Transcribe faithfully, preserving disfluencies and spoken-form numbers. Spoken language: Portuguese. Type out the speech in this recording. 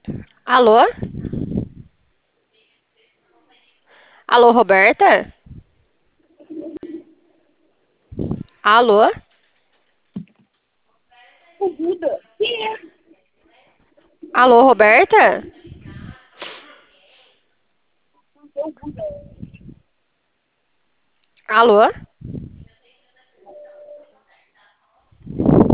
Alô? Alô, Roberta? Alô? O Buda. Quem é? Alô, Roberta? Não tem o Buda. Alô?